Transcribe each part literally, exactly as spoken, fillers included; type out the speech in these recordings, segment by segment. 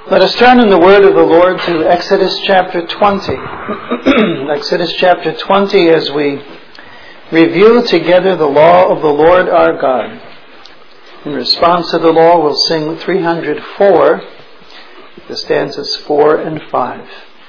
Let us turn in the word of the Lord to Exodus chapter twenty. Exodus chapter twenty, as we review together the law of the Lord our God. In response to the law, we'll sing three hundred four, the stanzas four and five.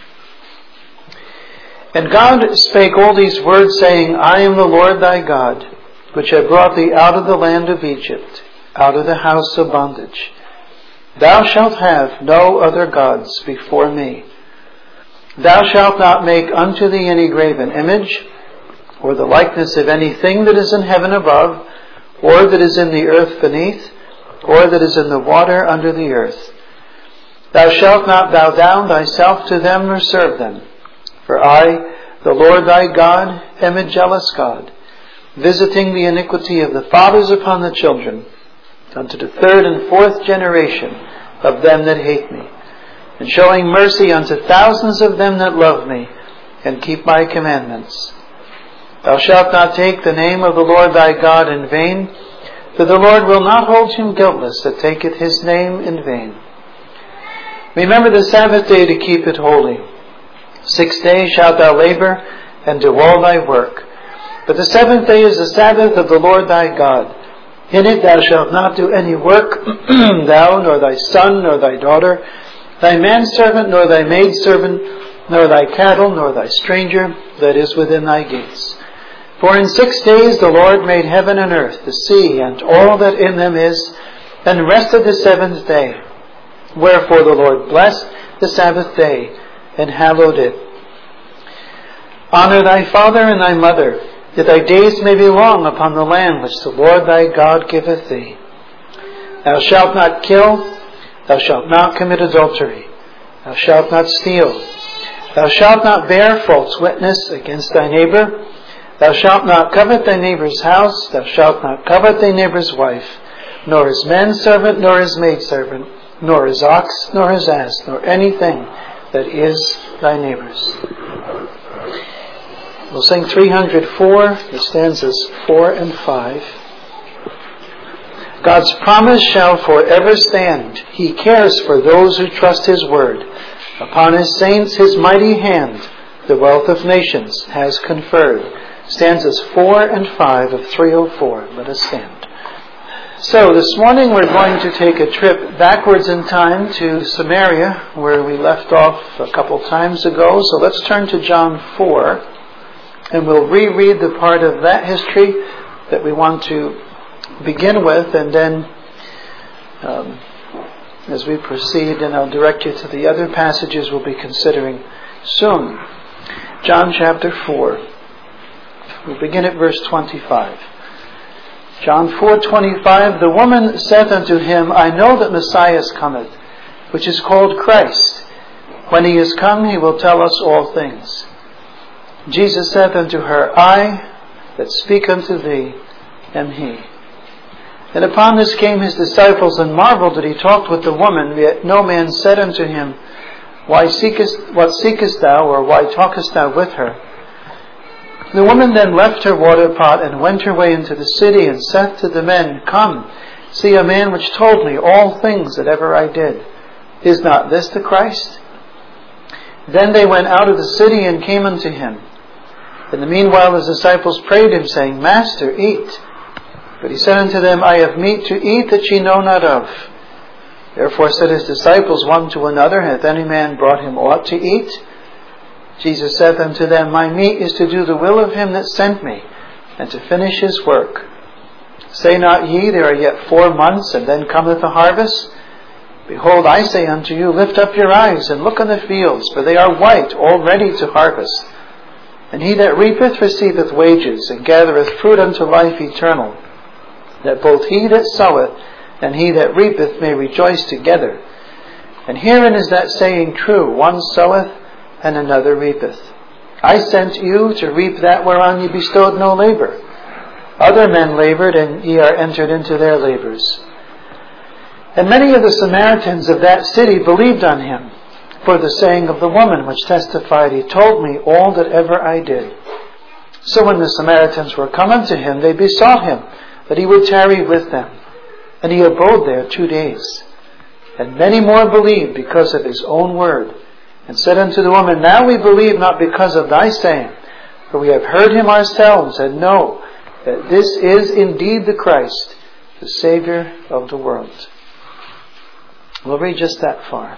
And God spake all these words, saying, I am the Lord thy God, which have brought thee out of the land of Egypt, out of the house of bondage. Thou shalt have no other gods before me. Thou shalt not make unto thee any graven image, or the likeness of anything that is in heaven above, or that is in the earth beneath, or that is in the water under the earth. Thou shalt not bow down thyself to them nor serve them. For I, the Lord thy God, am a jealous God, visiting the iniquity of the fathers upon the children, unto the third and fourth generation of them that hate me, and showing mercy unto thousands of them that love me, and keep my commandments. Thou shalt not take the name of the Lord thy God in vain, for the Lord will not hold him guiltless that taketh his name in vain. Remember the Sabbath day to keep it holy. Six days shalt thou labor, and do all thy work. But the seventh day is the Sabbath of the Lord thy God. In it thou shalt not do any work, thou, nor thy son, nor thy daughter, thy manservant, nor thy maidservant, nor thy cattle, nor thy stranger that is within thy gates. For in six days the Lord made heaven and earth, the sea, and all that in them is, and rested the seventh day. Wherefore the Lord blessed the Sabbath day, and hallowed it. Honor thy father and thy mother, that thy days may be long upon the land which the Lord thy God giveth thee. Thou shalt not kill, thou shalt not commit adultery, thou shalt not steal, thou shalt not bear false witness against thy neighbor, thou shalt not covet thy neighbor's house, thou shalt not covet thy neighbor's wife, nor his manservant, nor his maidservant, nor his ox, nor his ass, nor anything that is thy neighbor's. We'll sing three hundred four, the stanzas four and five. God's promise shall forever stand. He cares for those who trust his word. Upon his saints his mighty hand, the wealth of nations, has conferred. Stanzas four and five of three oh four. Let us stand. So this morning we're going to take a trip backwards in time to Samaria, where we left off a couple times ago. So let's turn to John four. And we'll reread the part of that history that we want to begin with, and then um, as we proceed, and I'll direct you to the other passages we'll be considering soon. John chapter four. We'll begin at verse twenty-five. John four twenty-five. The woman saith unto him, I know that Messiah cometh, which is called Christ. When he is come, he will tell us all things. Jesus saith unto her, I that speak unto thee am he. And upon this came his disciples, and marveled that he talked with the woman. Yet no man said unto him, Why seekest, what seekest thou, or why talkest thou with her? The woman then left her water pot, and went her way into the city, and saith to the men, Come, see a man which told me all things that ever I did. Is not this the Christ? Then they went out of the city, and came unto him. In the meanwhile his disciples prayed him, saying, Master, eat. But he said unto them, I have meat to eat that ye know not of. Therefore said his disciples one to another, Hath any man brought him aught to eat? Jesus saith unto them, My meat is to do the will of him that sent me, and to finish his work. Say not ye, There are yet four months, and then cometh the harvest? Behold, I say unto you, Lift up your eyes, and look on the fields, for they are white, all ready to harvest. And he that reapeth receiveth wages, and gathereth fruit unto life eternal, that both he that soweth and he that reapeth may rejoice together. And herein is that saying true, One soweth, and another reapeth. I sent you to reap that whereon ye bestowed no labor. Other men labored, and ye are entered into their labors. And many of the Samaritans of that city believed on him, for the saying of the woman which testified, He told me all that ever I did. So when the Samaritans were come unto him, they besought him that he would tarry with them. And he abode there two days. And many more believed because of his own word. And said unto the woman, Now we believe not because of thy saying, for we have heard him ourselves, and know that this is indeed the Christ, the Savior of the world. We'll read just that far.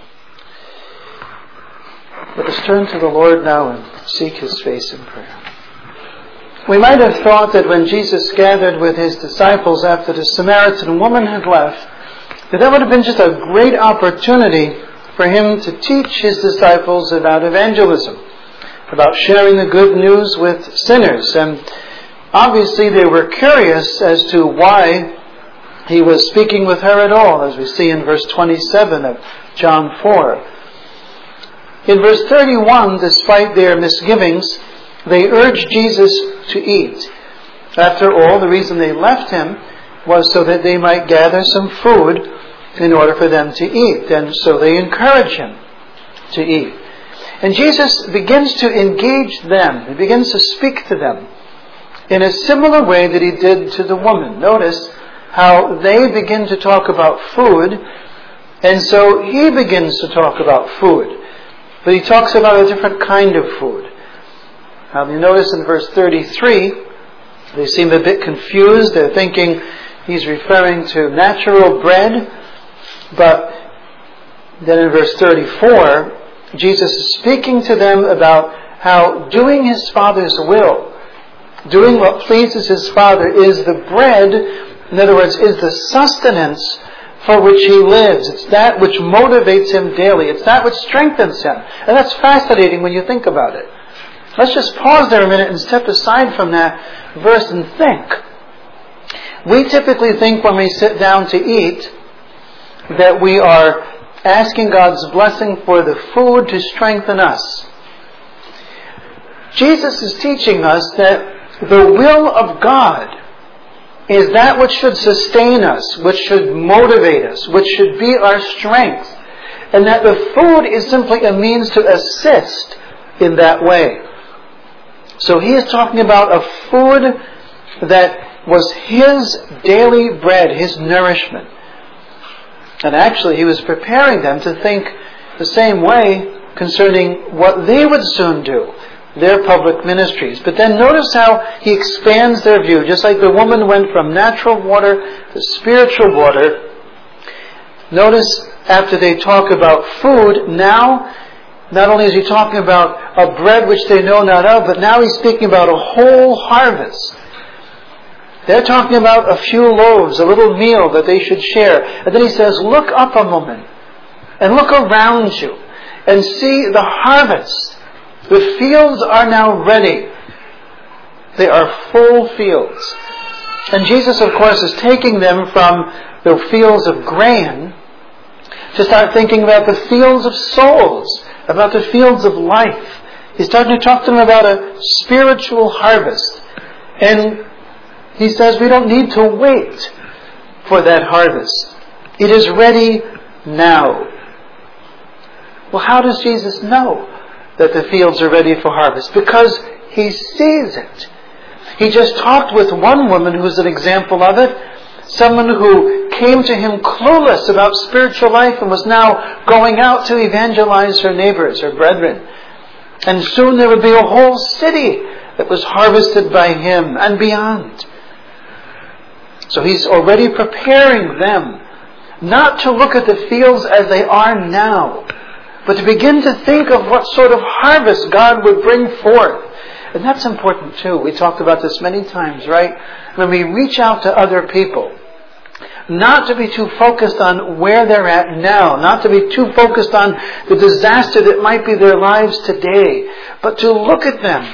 Let us turn to the Lord now and seek his face in prayer. We might have thought that when Jesus gathered with his disciples after the Samaritan woman had left, that that would have been just a great opportunity for him to teach his disciples about evangelism, about sharing the good news with sinners. And obviously they were curious as to why he was speaking with her at all, as we see in verse twenty-seven of John four. In verse thirty-one, despite their misgivings, they urged Jesus to eat. After all, the reason they left him was so that they might gather some food in order for them to eat. And so they encourage him to eat. And Jesus begins to engage them. He begins to speak to them in a similar way that he did to the woman. Notice how they begin to talk about food, and so he begins to talk about food. But he talks about a different kind of food. Now you notice in verse thirty-three, they seem a bit confused. They're thinking he's referring to natural bread. But then in verse thirty-four, Jesus is speaking to them about how doing his Father's will, doing what pleases his Father, is the bread, in other words, is the sustenance for which he lives. It's that which motivates him daily. It's that which strengthens him. And that's fascinating when you think about it. Let's just pause there a minute and step aside from that verse and think. We typically think when we sit down to eat that we are asking God's blessing for the food to strengthen us. Jesus is teaching us that the will of God is that which should sustain us, which should motivate us, which should be our strength, and that the food is simply a means to assist in that way. So he is talking about a food that was his daily bread, his nourishment. And actually he was preparing them to think the same way concerning what they would soon do, their public ministries. But then notice how he expands their view. Just like the woman went from natural water to spiritual water, notice after they talk about food, now not only is he talking about a bread which they know not of, but now he's speaking about a whole harvest. They're talking about a few loaves, a little meal that they should share. And then he says, look up a moment and look around you and see the harvest. The fields are now ready. They are full fields. And Jesus, of course, is taking them from the fields of grain to start thinking about the fields of souls, about the fields of life. He's starting to talk to them about a spiritual harvest. And he says we don't need to wait for that harvest. It is ready now. Well, how does Jesus know that the fields are ready for harvest? Because he sees it. He just talked with one woman who's an example of it. Someone who came to him clueless about spiritual life and was now going out to evangelize her neighbors, her brethren. And soon there would be a whole city that was harvested by him and beyond. So he's already preparing them not to look at the fields as they are now, but to begin to think of what sort of harvest God would bring forth. And that's important too. We talked about this many times, right? When we reach out to other people, not to be too focused on where they're at now, not to be too focused on the disaster that might be their lives today, but to look at them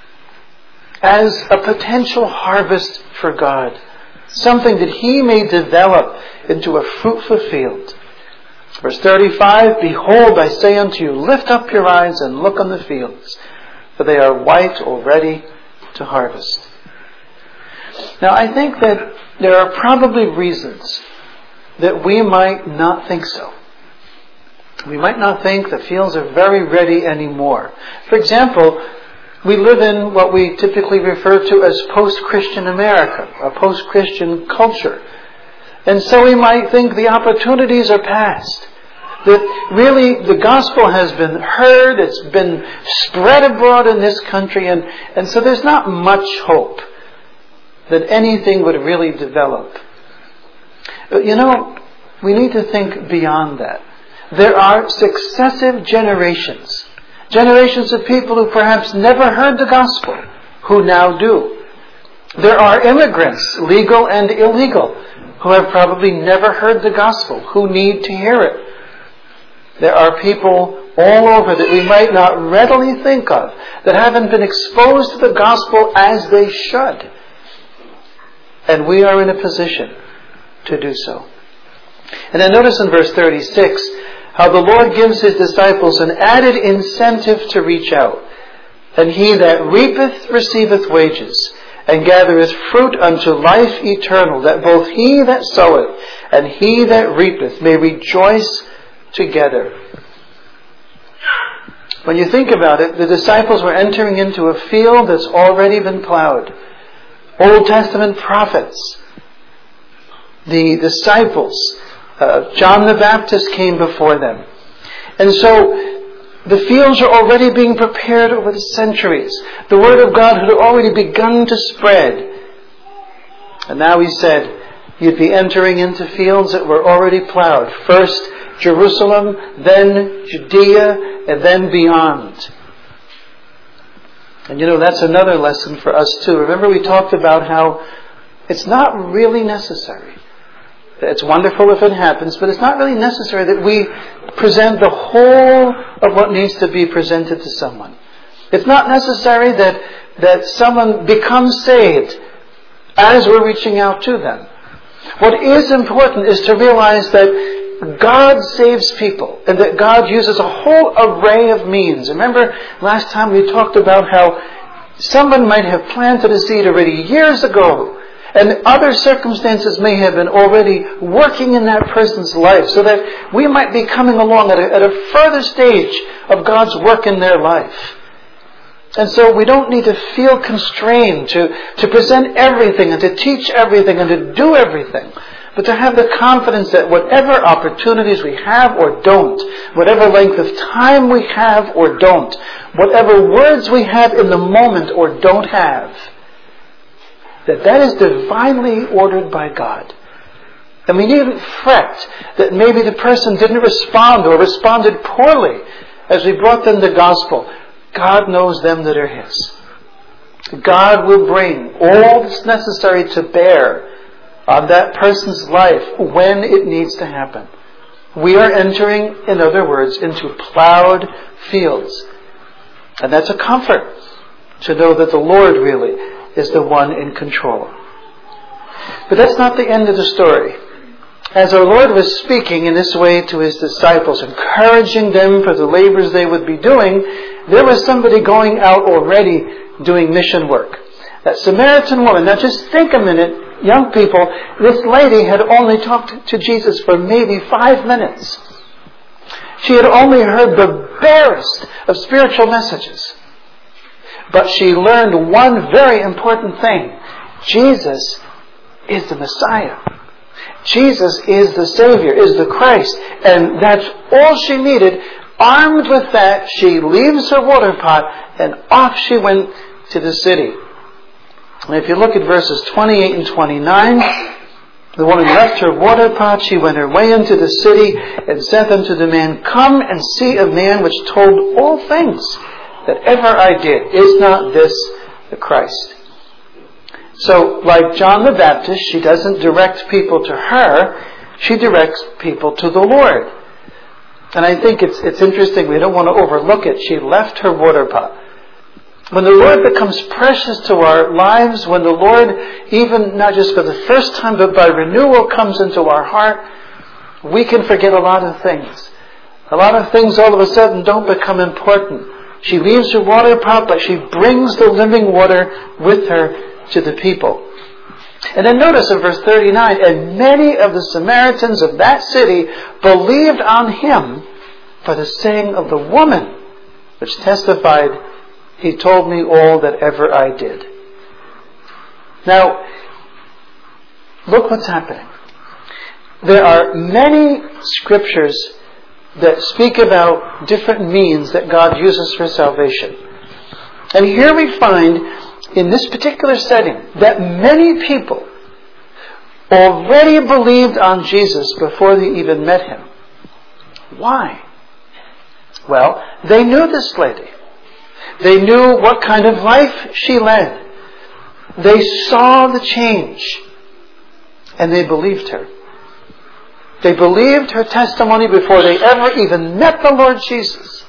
as a potential harvest for God. Something that he may develop into a fruitful field. Verse thirty-five, Behold, I say unto you, lift up your eyes and look on the fields, for they are white already to harvest. Now I think that there are probably reasons that we might not think so. We might not think the fields are very ready anymore. For example, we live in what we typically refer to as post-Christian America, a post-Christian culture. And so we might think the opportunities are past. That really the gospel has been heard, it's been spread abroad in this country, and, and so there's not much hope that anything would really develop. But you know, we need to think beyond that. There are successive generations, generations of people who perhaps never heard the gospel, who now do. There are immigrants, legal and illegal, who have probably never heard the gospel, who need to hear it. There are people all over that we might not readily think of that haven't been exposed to the gospel as they should. And we are in a position to do so. And then notice in verse thirty-six how the Lord gives His disciples an added incentive to reach out. And he that reapeth receiveth wages, and gathereth fruit unto life eternal, that both he that soweth and he that reapeth may rejoice together. When you think about it, the disciples were entering into a field that's already been plowed. Old Testament prophets, the disciples, uh, John the Baptist came before them. And so the fields are already being prepared over the centuries. The Word of God had already begun to spread. And now He said, you'd be entering into fields that were already plowed. First Jerusalem, then Judea, and then beyond. And you know, that's another lesson for us too. Remember we talked about how it's not really necessary. It's wonderful if it happens, but it's not really necessary that we present the whole of what needs to be presented to someone. It's not necessary that, that someone becomes saved as we're reaching out to them. What is important is to realize that God saves people and that God uses a whole array of means. Remember last time we talked about how someone might have planted a seed already years ago, and other circumstances may have been already working in that person's life, so that we might be coming along at a, at a further stage of God's work in their life. And so we don't need to feel constrained to, to present everything and to teach everything and to do everything, but to have the confidence that whatever opportunities we have or don't, whatever length of time we have or don't, whatever words we have in the moment or don't have, that that is divinely ordered by God. And we needn't fret that maybe the person didn't respond or responded poorly as we brought them the gospel. God knows them that are His. God will bring all that's necessary to bear on that person's life when it needs to happen. We are entering, in other words, into plowed fields. And that's a comfort to know that the Lord really is the one in control. But that's not the end of the story. As our Lord was speaking in this way to His disciples, encouraging them for the labors they would be doing, there was somebody going out already doing mission work. That Samaritan woman. Now just think a minute, young people, this lady had only talked to Jesus for maybe five minutes. She had only heard the barest of spiritual messages. But she learned one very important thing. Jesus is the Messiah. Jesus is the Savior, is the Christ. And that's all she needed. Armed with that, she leaves her water pot and off she went to the city. And if you look at verses twenty-eight and twenty-nine, the woman left her water pot, she went her way into the city and said unto the man, Come and see a man which told all things that ever I did. Is not this the Christ? So, like John the Baptist, she doesn't direct people to her, she directs people to the Lord. And I think it's it's interesting, we don't want to overlook it. She left her water pot. When the Lord becomes precious to our lives, when the Lord, even not just for the first time, but by renewal comes into our heart, we can forget a lot of things. A lot of things all of a sudden don't become important. She leaves her water pot, but she brings the living water with her to the people. And then notice in verse thirty-nine, and many of the Samaritans of that city believed on Him for the saying of the woman, which testified, He told me all that ever I did. Now, look what's happening. There are many scriptures that speak about different means that God uses for salvation. And here we find, in this particular setting, that many people already believed on Jesus before they even met Him. Why? Well, they knew this lady. They knew what kind of life she led. They saw the change. And they believed her. They believed her testimony before they ever even met the Lord Jesus.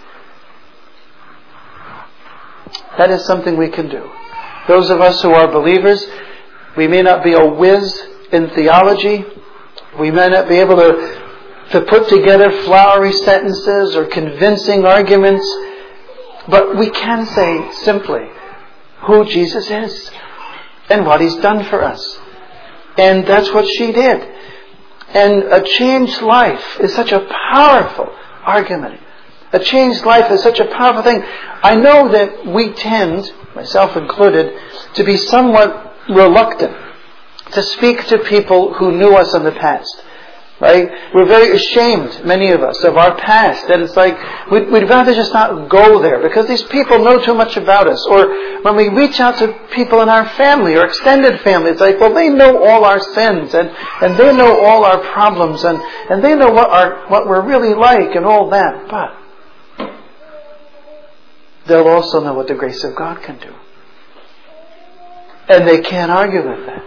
That is something we can do. Those of us who are believers, we may not be a whiz in theology. We may not be able to, to put together flowery sentences or convincing arguments. But we can say simply who Jesus is and what He's done for us. And that's what she did. And a changed life is such a powerful argument. A changed life is such a powerful thing. I know that we tend, myself included, to be somewhat reluctant to speak to people who knew us in the past. Right? We're very ashamed, many of us, of our past. And it's like, we'd, we'd rather just not go there because these people know too much about us. Or when we reach out to people in our family or extended family, it's like, well, they know all our sins and, and they know all our problems and, and they know what our what we're really like and all that. But they'll also know what the grace of God can do. And they can't argue with that.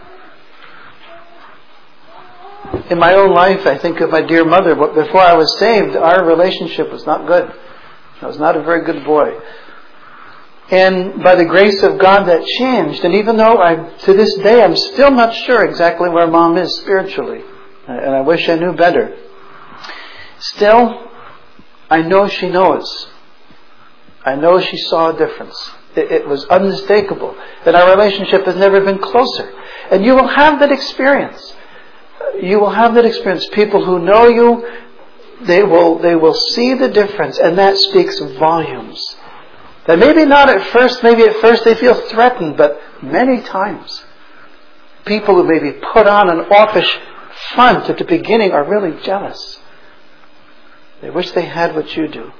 In my own life, I think of my dear mother. But before I was saved, our relationship was not good. I was not a very good boy. And by the grace of God, that changed. And even though I, to this day, I'm still not sure exactly where Mom is spiritually, and I wish I knew better, still, I know she knows. I know she saw a difference. It, it was unmistakable that our relationship has never been closer. And you will have that experience. You will have that experience. People who know you, they will they will see the difference, and that speaks volumes. That maybe not at first, maybe at first they feel threatened, but many times people who maybe put on an offish front at the beginning are really jealous. They wish they had what you do.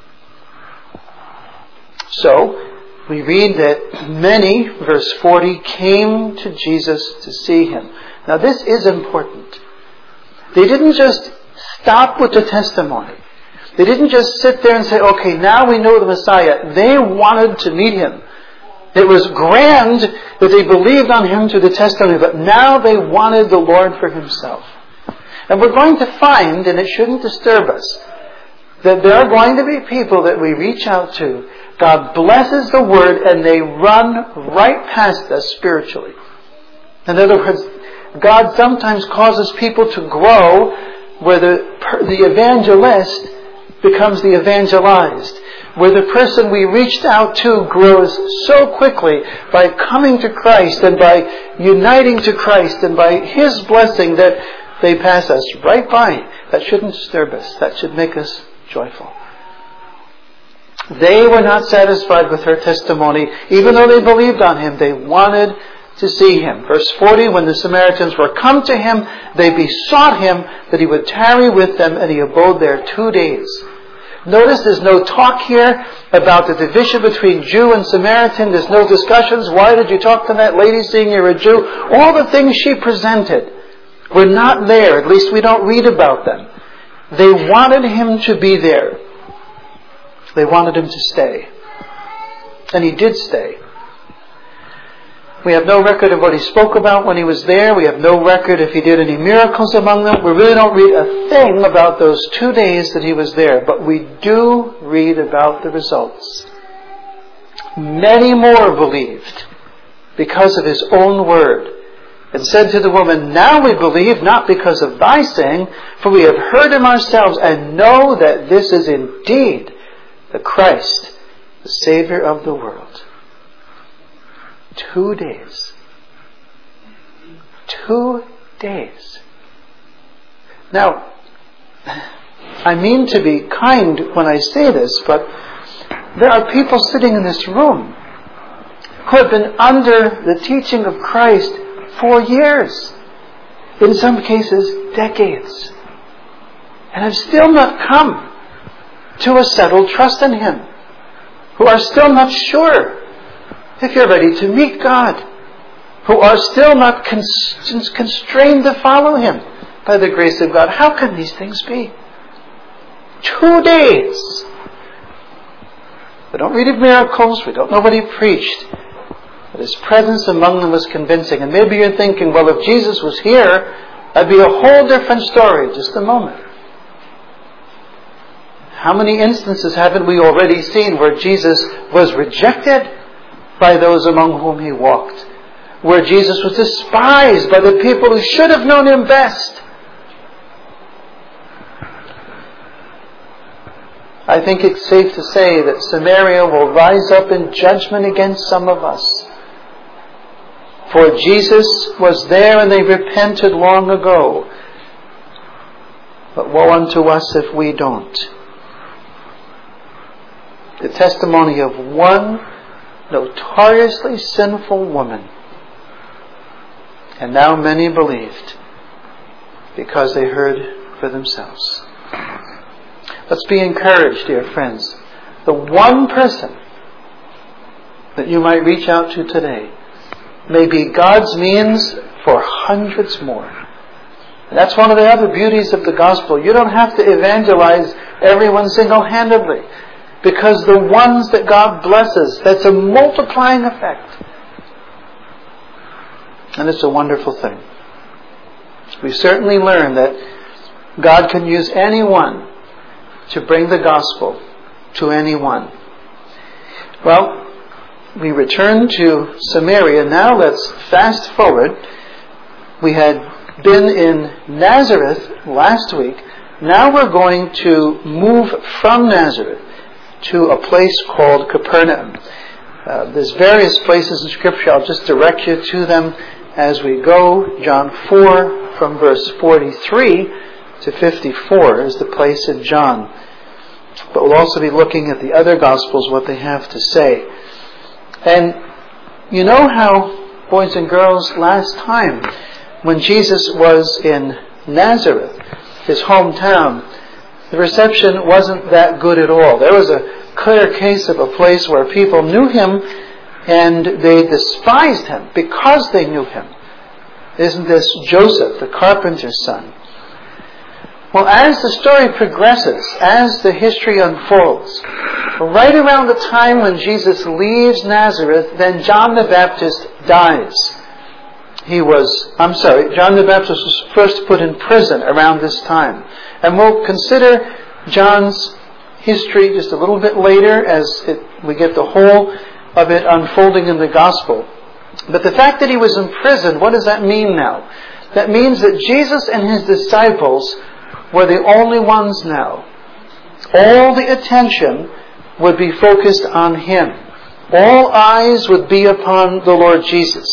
So, we read that many, verse forty, came to Jesus to see Him. Now this is important. They didn't just stop with the testimony. They didn't just sit there and say, okay, now we know the Messiah. They wanted to meet Him. It was grand that they believed on Him through the testimony, but now they wanted the Lord for Himself. And we're going to find, and it shouldn't disturb us, that there are going to be people that we reach out to. God blesses the Word and they run right past us spiritually. In other words, God sometimes causes people to grow where the, the evangelist becomes the evangelized. Where the person we reached out to grows so quickly by coming to Christ and by uniting to Christ and by His blessing that they pass us right by. That shouldn't disturb us. That should make us joyful. They were not satisfied with her testimony. Even though they believed on Him, they wanted to see Him. Verse forty, when the Samaritans were come to Him, they besought Him that He would tarry with them, and He abode there two days. Notice there's no talk here about the division between Jew and Samaritan. There's no discussions. Why did you talk to that lady seeing you're a Jew? All the things she presented were not there. At least we don't read about them. They wanted Him to be there. They wanted Him to stay. And He did stay. We have no record of what He spoke about when He was there. We have no record if He did any miracles among them. We really don't read a thing about those two days that He was there. But we do read about the results. Many more believed because of His own word. And said to the woman, now we believe, not because of thy saying, for we have heard Him ourselves and know that this is indeed the Christ, the Savior of the world. Two days. Two days. Now, I mean to be kind when I say this, but there are people sitting in this room who have been under the teaching of Christ for years. In some cases, decades. and have still not come to a settled trust in Him, who are still not sure if you're ready to meet God, who are still not constrained to follow Him by the grace of God. How can these things be? Two days. We don't read of miracles. We don't know what He preached. But His presence among them was convincing. And maybe you're thinking, well, if Jesus was here, that'd be a whole different story. Just a moment. How many instances haven't we already seen where Jesus was rejected by those among whom He walked? Where Jesus was despised by the people who should have known Him best? I think it's safe to say that Samaria will rise up in judgment against some of us. For Jesus was there and they repented long ago. But woe unto us if we don't. The testimony of one notoriously sinful woman. And now many believed because they heard for themselves. Let's be encouraged, dear friends. The one person that you might reach out to today may be God's means for hundreds more. And that's one of the other beauties of the gospel. You don't have to evangelize everyone single-handedly, because the ones that God blesses, that's a multiplying effect. And it's a wonderful thing. We certainly learn that God can use anyone to bring the gospel to anyone. Well, we return to Samaria. Now let's fast forward. We had been in Nazareth last week. Now we're going to move from Nazareth to a place called Capernaum. Uh, there's various places in Scripture. I'll just direct you to them as we go. John four from verse forty-three to fifty-four is the place in John. But we'll also be looking at the other Gospels, what they have to say. And you know how, boys and girls, last time when Jesus was in Nazareth, his hometown, the reception wasn't that good at all. There was a clear case of a place where people knew Him and they despised Him because they knew Him. Isn't this Joseph, the carpenter's son? Well, as the story progresses, as the history unfolds, right around the time when Jesus leaves Nazareth, then John the Baptist dies. He was, I'm sorry, John the Baptist was first put in prison around this time. And we'll consider John's history just a little bit later as it, we get the whole of it unfolding in the Gospel. But the fact that he was in prison, what does that mean now? That means that Jesus and His disciples were the only ones now. All the attention would be focused on Him. All eyes would be upon the Lord Jesus.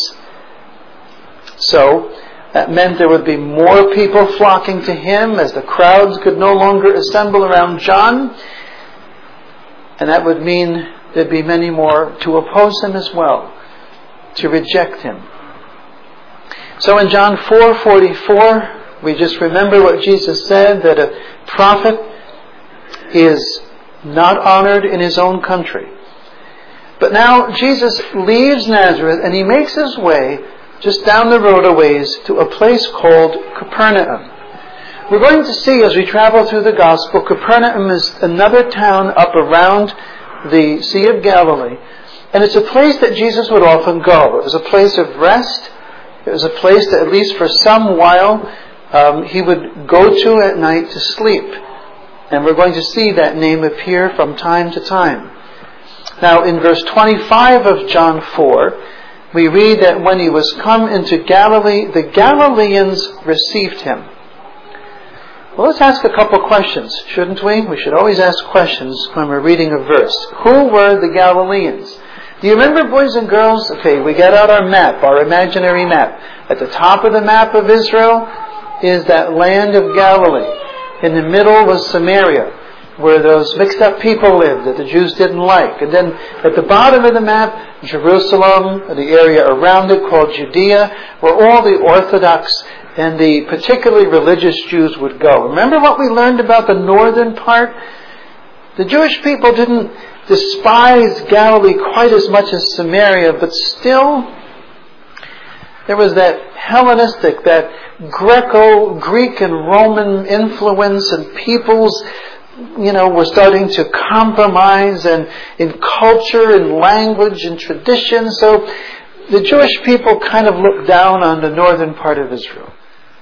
So, that meant there would be more people flocking to Him as the crowds could no longer assemble around John. And that would mean there'd be many more to oppose Him as well, to reject Him. So in John four forty-four, we just remember what Jesus said, that a prophet is not honored in his own country. But now Jesus leaves Nazareth and He makes His way just down the road a ways to a place called Capernaum. We're going to see as we travel through the Gospel, Capernaum is another town up around the Sea of Galilee. And it's a place that Jesus would often go. It was a place of rest. It was a place that at least for some while um, He would go to at night to sleep. And we're going to see that name appear from time to time. Now in verse twenty-five of John four, we read that when He was come into Galilee, the Galileans received Him. Well, let's ask a couple questions, shouldn't we? We should always ask questions when we're reading a verse. Who were the Galileans? Do you remember, boys and girls? Okay, we get out our map, our imaginary map. At the top of the map of Israel is that land of Galilee. In the middle was Samaria, where those mixed up people lived that the Jews didn't like. And then at the bottom of the map, Jerusalem, the area around it called Judea, where all the Orthodox and the particularly religious Jews would go. Remember what we learned about the northern part? The Jewish people didn't despise Galilee quite as much as Samaria, but still there was that Hellenistic, that Greco, Greek and Roman influence, and peoples, you know, were starting to compromise and in culture and language and tradition. So the Jewish people kind of looked down on the northern part of Israel.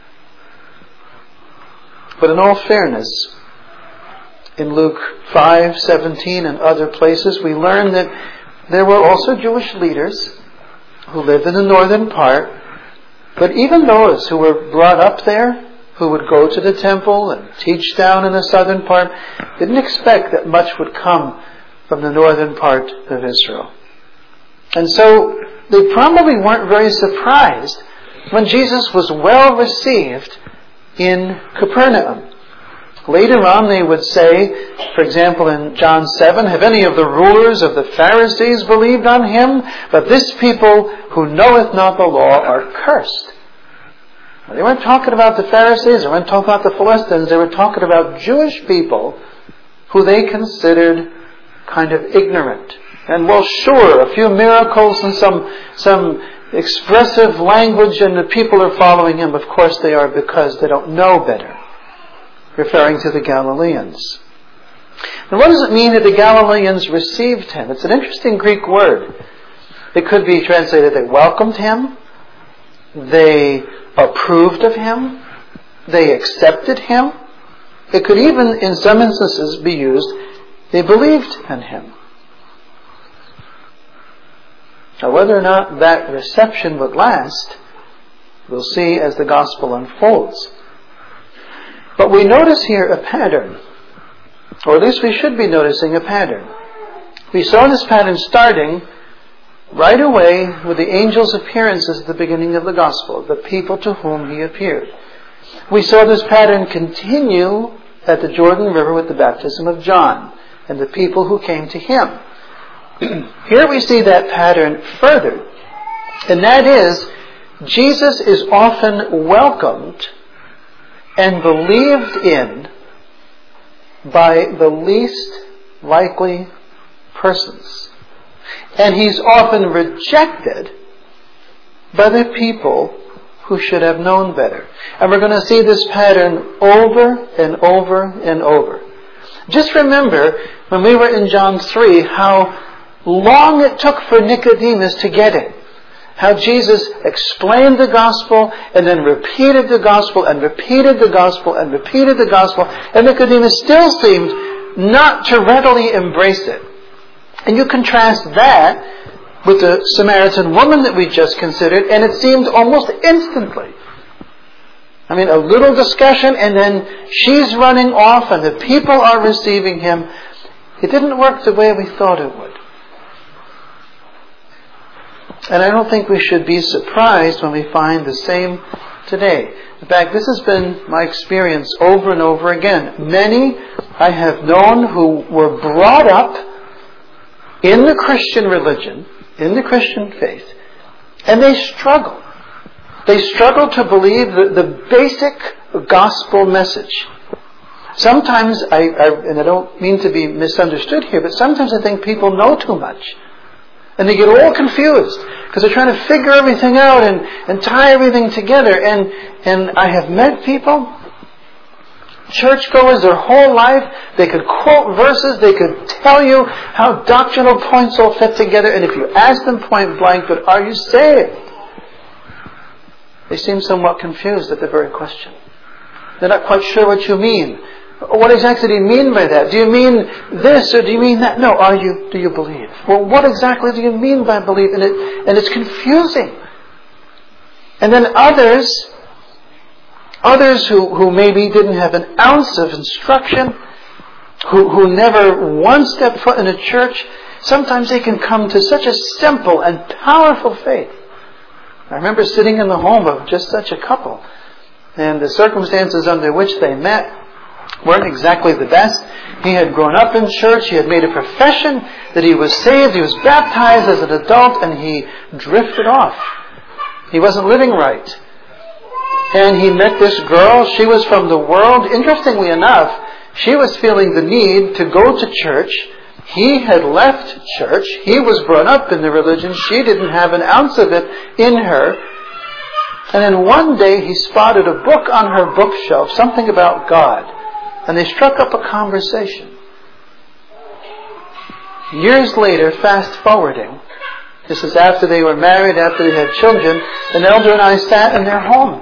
But in all fairness, in Luke five seventeen and other places, we learn that there were also Jewish leaders who lived in the northern part, but even those who were brought up there, who would go to the temple and teach down in the southern part, didn't expect that much would come from the northern part of Israel. And so they probably weren't very surprised when Jesus was well received in Capernaum. Later on they would say, for example in John seven, have any of the rulers of the Pharisees believed on him? But this people who knoweth not the law are cursed. Now, they weren't talking about the Pharisees, they weren't talking about the Philistines, they were talking about Jewish people who they considered kind of ignorant. And well, sure, a few miracles and some some expressive language and the people are following him. Of course they are, because they don't know better. Referring to the Galileans. Now what does it mean that the Galileans received him? It's an interesting Greek word. It could be translated they welcomed him, they approved of him, they accepted him. It could even, in some instances, be used, they believed in him. Now whether or not that reception would last, we'll see as the gospel unfolds. But we notice here a pattern, or at least we should be noticing a pattern. We saw this pattern starting right away with the angel's appearances at the beginning of the gospel, the people to whom he appeared. We saw this pattern continue at the Jordan River with the baptism of John and the people who came to him. Here we see that pattern furthered, and that is, Jesus is often welcomed and believed in by the least likely persons. And he's often rejected by the people who should have known better. And we're going to see this pattern over and over and over. Just remember, when we were in John three, how long it took for Nicodemus to get it. How Jesus explained the gospel and then repeated the gospel and repeated the gospel and repeated the gospel, and Nicodemus still seemed not to readily embrace it. And you contrast that with the Samaritan woman that we just considered, and it seemed almost instantly. I mean, a little discussion and then she's running off and the people are receiving him. It didn't work the way we thought it would. And I don't think we should be surprised when we find the same today. In fact, this has been my experience over and over again. Many I have known who were brought up in the Christian religion, in the Christian faith, and they struggle. They struggle to believe the, the basic gospel message. Sometimes, I, I, and I don't mean to be misunderstood here, but sometimes I think people know too much. And they get all confused because they're trying to figure everything out and, and tie everything together. And, and I have met people, churchgoers their whole life, they could quote verses, they could tell you how doctrinal points all fit together. And if you ask them point blank, but are you saved? They seem somewhat confused at the very question. They're not quite sure what you mean. What exactly do you mean by that? Do you mean this or do you mean that? No, are you, do you believe? Well, what exactly do you mean by believe? And, it, and it's confusing. And then others, others who, who maybe didn't have an ounce of instruction, who, who never once stepped foot in a church, sometimes they can come to such a simple and powerful faith. I remember sitting in the home of just such a couple, and the circumstances under which they met weren't exactly the best. He had grown up in church. He had made a profession that he was saved. He was baptized as an adult, and he drifted off. He wasn't living right. And he met this girl. She was from the world. Interestingly enough, she was feeling the need to go to church. He had left church. He was brought up in the religion. She didn't have an ounce of it in her. And then one day he spotted a book on her bookshelf, something about God. And they struck up a conversation. Years later, fast forwarding, this is after they were married, after they had children, an elder and I sat in their home.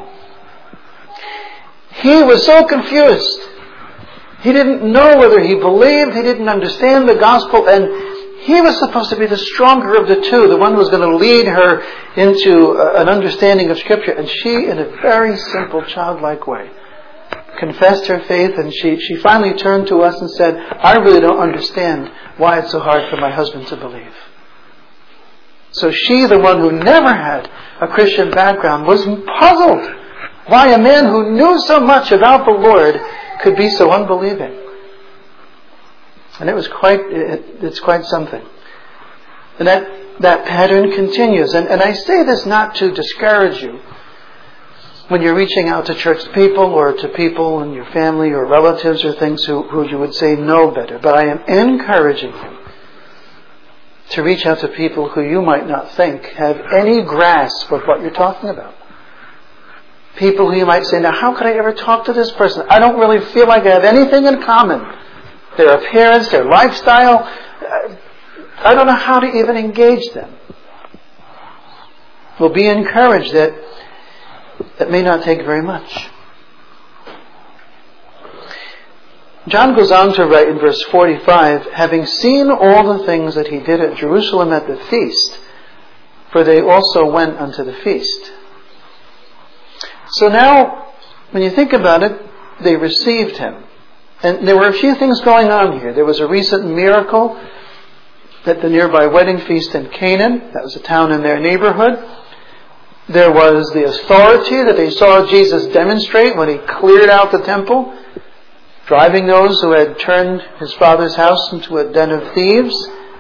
He was so confused. He didn't know whether he believed, he didn't understand the gospel, and he was supposed to be the stronger of the two, the one who was going to lead her into an understanding of Scripture. And she, in a very simple, childlike way, confessed her faith, and she, she finally turned to us and said, I really don't understand why it's so hard for my husband to believe. So she, the one who never had a Christian background, was puzzled why a man who knew so much about the Lord could be so unbelieving. And it was quite, it, it's quite something. And that, that pattern continues. And, and I say this not to discourage you when you're reaching out to church people or to people in your family or relatives or things who, who you would say know better. But I am encouraging you to reach out to people who you might not think have any grasp of what you're talking about. People who you might say, now how could I ever talk to this person? I don't really feel like I have anything in common. Their appearance, their lifestyle, I don't know how to even engage them. Well, be encouraged that that may not take very much. John goes on to write in verse forty-five, having seen all the things that he did at Jerusalem at the feast, for they also went unto the feast. So now, when you think about it, they received him. And there were a few things going on here. There was a recent miracle at the nearby wedding feast in Canaan. That was a town in their neighborhood. There was the authority that they saw Jesus demonstrate when he cleared out the temple, driving those who had turned his father's house into a den of thieves.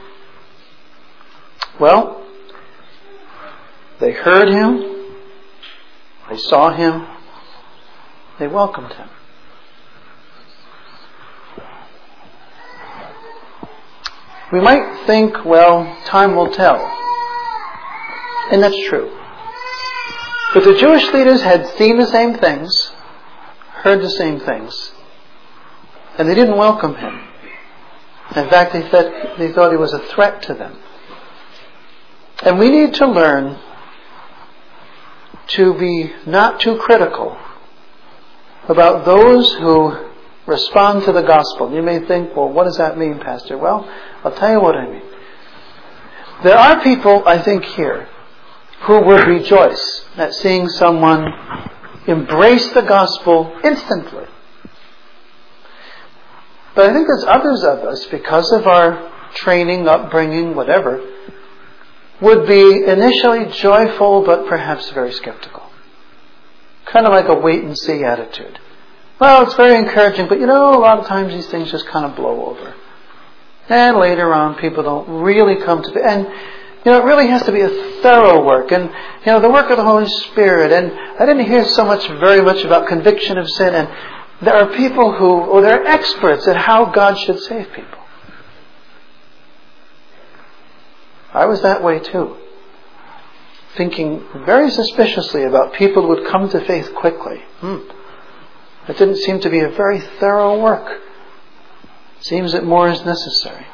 Well, they heard him. They saw him. They welcomed him. We might think, well, time will tell. And that's true. But the Jewish leaders had seen the same things, heard the same things, and they didn't welcome him. In fact, they thought, they thought he was a threat to them. And we need to learn to be not too critical about those who respond to the gospel. You may think, well, what does that mean, Pastor? Well, I'll tell you what I mean. There are people, I think, here who would rejoice at seeing someone embrace the gospel instantly. But I think there's others of us, because of our training, upbringing, whatever, would be initially joyful but perhaps very skeptical. Kind of like a wait-and-see attitude. Well, it's very encouraging, but you know, a lot of times these things just kind of blow over. And later on, people don't really come to... And, you know, it really has to be a thorough work. And, you know, the work of the Holy Spirit. And I didn't hear so much, very much about conviction of sin. And there are people who, or they're experts at how God should save people. I was that way too. Thinking very suspiciously about people who would come to faith quickly. Hmm. It didn't seem to be a very thorough work. It seems that more is necessary.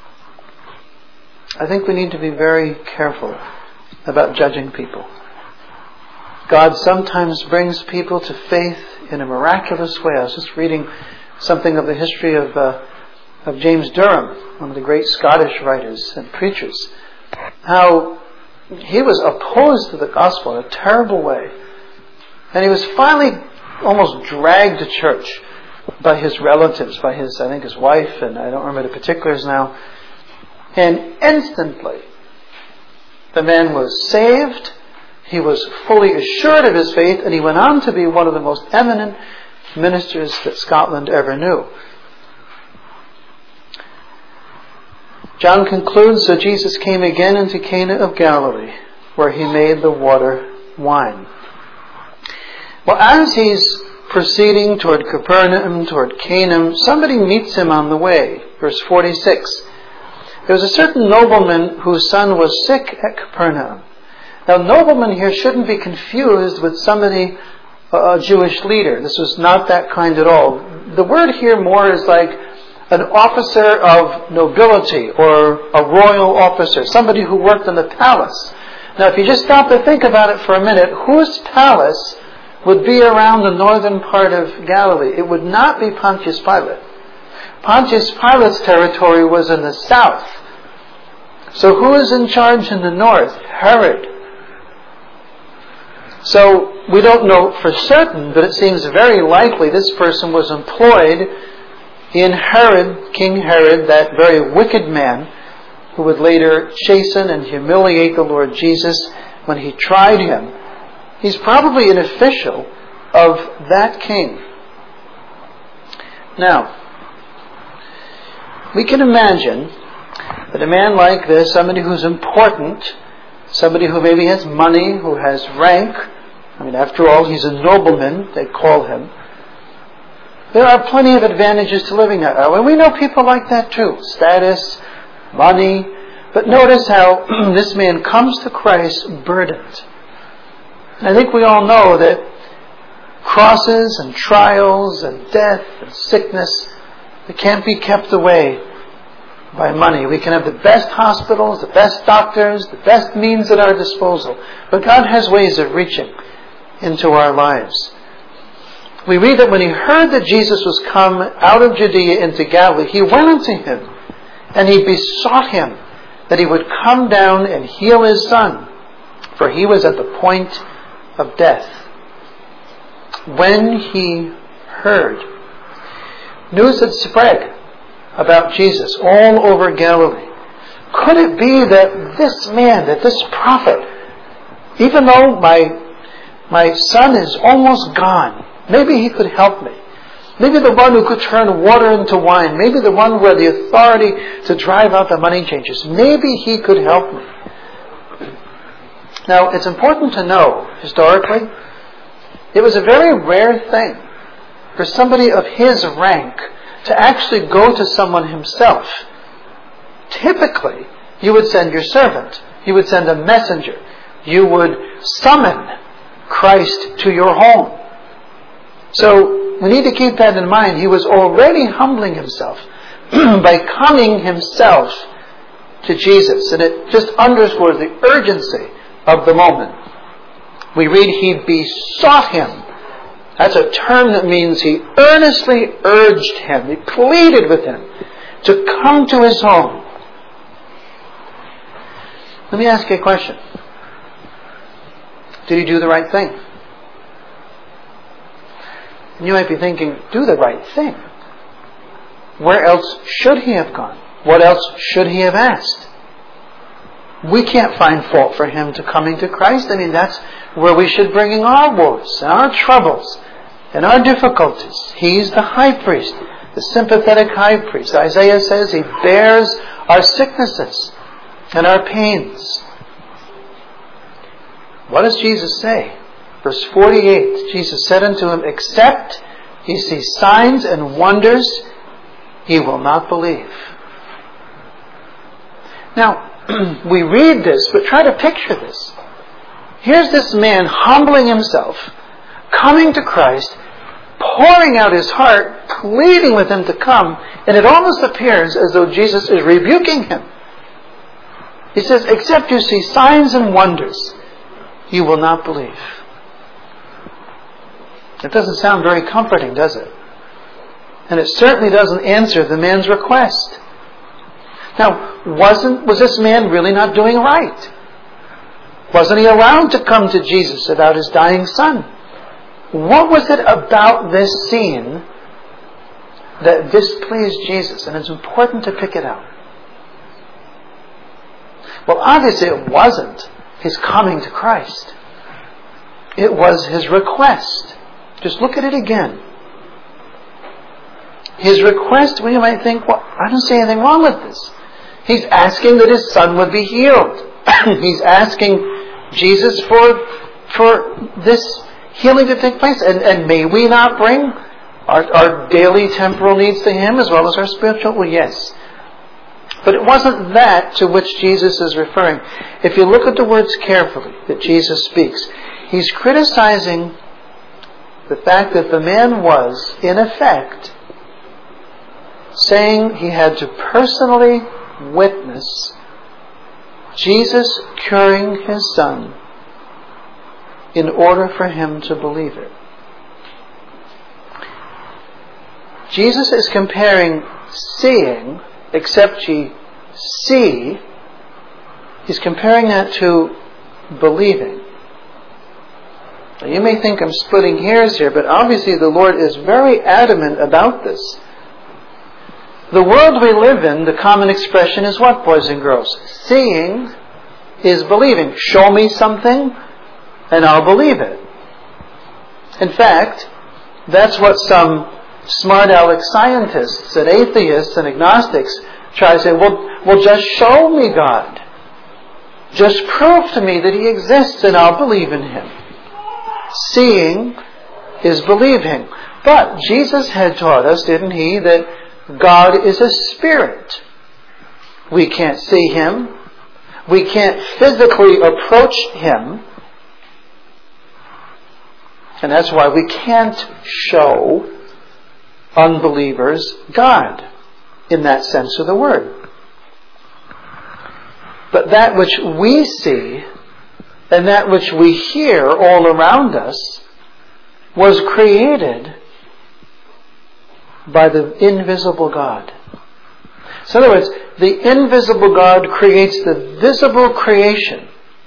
I think we need to be very careful about judging people. God sometimes brings people to faith in a miraculous way. I was just reading something of the history of uh, of James Durham, one of the great Scottish writers and preachers. How he was opposed to the gospel in a terrible way. And he was finally almost dragged to church by his relatives, by his, I think his wife, and I don't remember the particulars now. And instantly, the man was saved. He was fully assured of his faith, and he went on to be one of the most eminent ministers that Scotland ever knew. John concludes, so Jesus came again into Cana of Galilee, where he made the water wine. Well, as he's proceeding toward Capernaum, toward Canaan, somebody meets him on the way. Verse forty-six. There was a certain nobleman whose son was sick at Capernaum. Now, nobleman here shouldn't be confused with somebody, a Jewish leader. This was not that kind at all. The word here more is like an officer of nobility or a royal officer, somebody who worked in the palace. Now, if you just stop to think about it for a minute, whose palace would be around the northern part of Galilee? It would not be Pontius Pilate. Pontius Pilate's territory was in the south. So who is in charge in the north? Herod. So we don't know for certain, but it seems very likely this person was employed in Herod, King Herod, that very wicked man who would later chasten and humiliate the Lord Jesus when he tried him. He's probably an official of that king. Now, we can imagine that a man like this, somebody who's important, somebody who maybe has money, who has rank, I mean, after all, he's a nobleman, they call him. There are plenty of advantages to living that way. And we know people like that too. Status, money. But notice how this man comes to Christ burdened. And I think we all know that crosses and trials and death and sickness, they can't be kept away by money. We can have the best hospitals, the best doctors, the best means at our disposal. But God has ways of reaching into our lives. We read that when he heard that Jesus was come out of Judea into Galilee, he went unto him and he besought him that he would come down and heal his son, for he was at the point of death. When he heard, news had spread about Jesus all over Galilee. Could it be that this man, that this prophet, even though my my son is almost gone, maybe he could help me. Maybe the one who could turn water into wine. Maybe the one who had the authority to drive out the money changers. Maybe he could help me. Now, it's important to know, historically, it was a very rare thing for somebody of his rank to actually go to someone himself. Typically, you would send your servant. You would send a messenger. You would summon Christ to your home. So, we need to keep that in mind. He was already humbling himself by coming himself to Jesus. And it just underscores the urgency of the moment. We read he besought him. That's a term that means he earnestly urged him. He pleaded with him to come to his home. Let me ask you a question. Did he do the right thing? You might be thinking, do the right thing. Where else should he have gone? What else should he have asked? We can't find fault for him to coming to Christ. I mean, that's where we should bring in our woes and our troubles and our difficulties. He's the high priest, the sympathetic high priest. Isaiah says he bears our sicknesses and our pains. What does Jesus say? Verse forty-eight, Jesus said unto him, except he see signs and wonders, he will not believe. Now, we read this, but try to picture this. Here's this man humbling himself, coming to Christ, pouring out his heart, pleading with him to come, and it almost appears as though Jesus is rebuking him. He says, except you see signs and wonders, you will not believe. It doesn't sound very comforting, does it? And it certainly doesn't answer the man's request. Now, wasn't was this man really not doing right? Wasn't he allowed to come to Jesus about his dying son? What was it about this scene that displeased Jesus? And it's important to pick it out. Well, obviously it wasn't his coming to Christ. It was his request. Just look at it again. His request, well, you might think, well, I don't see anything wrong with this. He's asking that his son would be healed. He's asking Jesus for, for this healing to take place. And, and may we not bring our, our daily temporal needs to Him as well as our spiritual? Well, yes. But it wasn't that to which Jesus is referring. If you look at the words carefully that Jesus speaks, He's criticizing the fact that the man was, in effect, saying he had to personally witness Jesus curing his son in order for him to believe it. Jesus is comparing seeing, except ye see, He's comparing that to believing. Now, you may think I'm splitting hairs here, but obviously the Lord is very adamant about this. The world we live in, the common expression is what, boys and girls? Seeing is believing. Show me something, and I'll believe it. In fact, that's what some smart aleck scientists and atheists and agnostics try to say, well, well, just show me God. Just prove to me that He exists and I'll believe in Him. Seeing is believing. But Jesus had taught us, didn't He, that God is a spirit. We can't see Him. We can't physically approach Him. And that's why we can't show unbelievers God in that sense of the word. But that which we see and that which we hear all around us was created by the invisible God. So in other words, the invisible God creates the visible creation.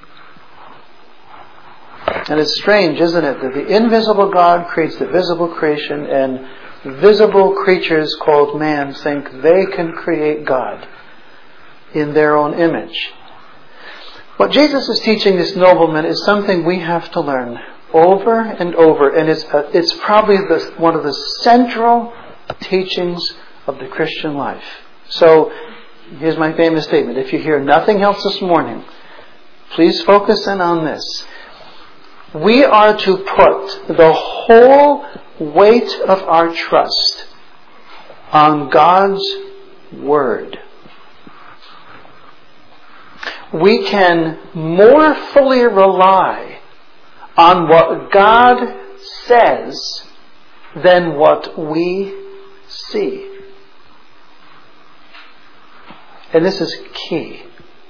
And it's strange, isn't it, that the invisible God creates the visible creation, and visible creatures called man think they can create God in their own image. What Jesus is teaching this nobleman is something we have to learn over and over, and it's a, it's probably the, one of the central teachings of the Christian life. So, here's my famous statement. If you hear nothing else this morning, please focus in on this. We are to put the whole weight of our trust on God's Word. We can more fully rely on what God says than what we see. And this is key.